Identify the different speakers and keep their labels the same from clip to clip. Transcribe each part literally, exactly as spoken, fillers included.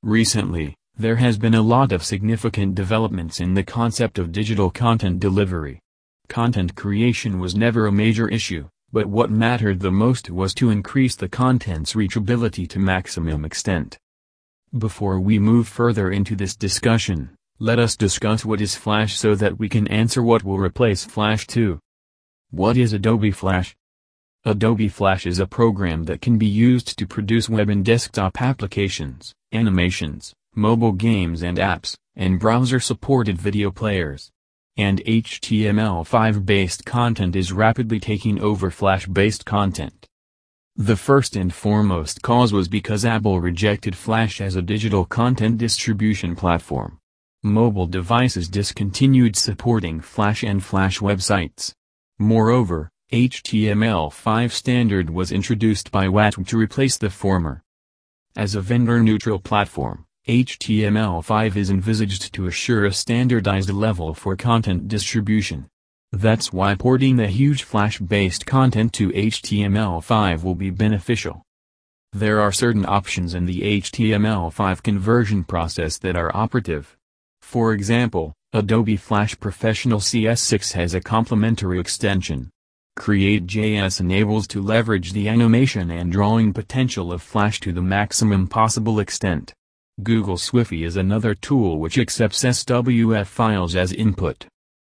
Speaker 1: Recently, there has been a lot of significant developments in the concept of digital content delivery. Content creation was never a major issue, but what mattered the most was to increase the content's reachability to maximum extent. Before we move further into this discussion, let us discuss what is Flash so that we can answer what will replace Flash two. What is Adobe Flash? Adobe Flash is a program that can be used to produce web and desktop applications, animations, mobile games and apps, and browser-supported video players. And H T M L five based content is rapidly taking over Flash-based content. The first and foremost cause was because Apple rejected Flash as a digital content distribution platform. Mobile devices discontinued supporting Flash and Flash websites. Moreover, H T M L five standard was introduced by W A T to replace the former. As a vendor-neutral platform, H T M L five is envisaged to assure a standardized level for content distribution. That's why porting the huge Flash-based content to H T M L five will be beneficial. There are certain options in the H T M L five conversion process that are operative. For example, Adobe Flash Professional C S six has a complementary extension. Create J S enables to leverage the animation and drawing potential of Flash to the maximum possible extent. Google Swiftly is another tool which accepts S W F files as input.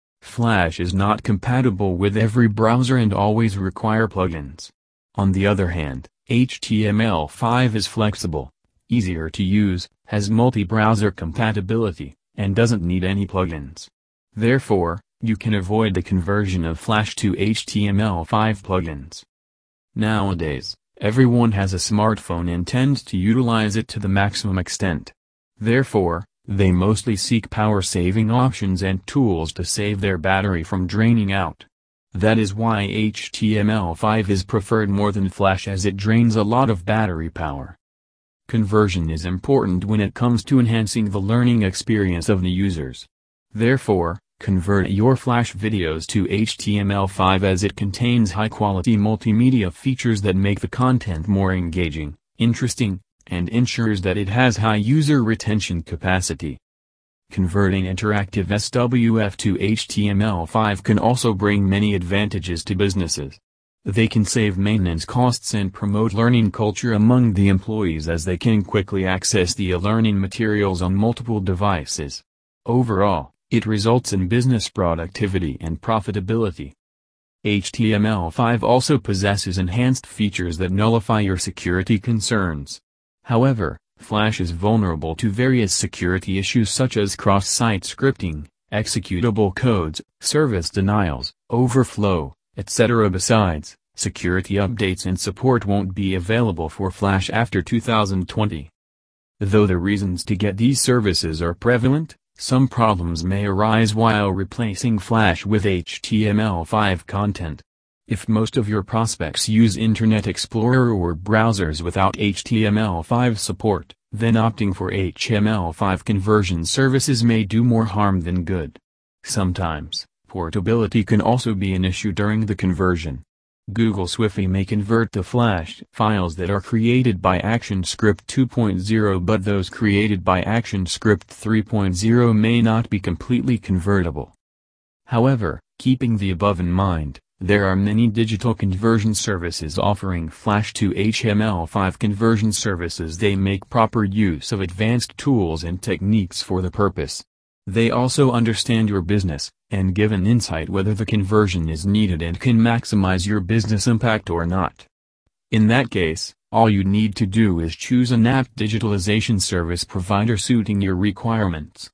Speaker 1: Flash is not compatible with every browser and always require plugins. On the other hand, H T M L five is flexible, easier to use, has multi-browser compatibility, and doesn't need any plugins. Therefore, you can avoid the conversion of Flash to H T M L five plugins. Nowadays, everyone has a smartphone and tends to utilize it to the maximum extent. Therefore, they mostly seek power-saving options and tools to save their battery from draining out. That is why H T M L five is preferred more than Flash as it drains a lot of battery power. Conversion is important when it comes to enhancing the learning experience of the users. Therefore, convert your Flash videos to H T M L five as it contains high-quality multimedia features that make the content more engaging, interesting, and ensures that it has high user retention capacity. Converting interactive S W F to H T M L five can also bring many advantages to businesses. They can save maintenance costs and promote learning culture among the employees as they can quickly access the e-learning materials on multiple devices. Overall, it results in business productivity and profitability. H T M L five also possesses enhanced features that nullify your security concerns. However, Flash is vulnerable to various security issues such as cross-site scripting, executable codes, service denials, overflow, et cetera. Besides, security updates and support won't be available for Flash after two thousand twenty. Though the reasons to get these services are prevalent, some problems may arise while replacing Flash with H T M L five content. If most of your prospects use Internet Explorer or browsers without H T M L five support, then opting for H T M L five conversion services may do more harm than good. Sometimes, portability can also be an issue during the conversion. Google Swiftly may convert the Flash files that are created by ActionScript two point oh, but those created by ActionScript three point oh may not be completely convertible. However, keeping the above in mind, there are many digital conversion services offering Flash to H T M L five conversion services. They make proper use of advanced tools and techniques for the purpose. They also understand your business, and give an insight whether the conversion is needed and can maximize your business impact or not. In that case, all you need to do is choose an app digitalization service provider suiting your requirements.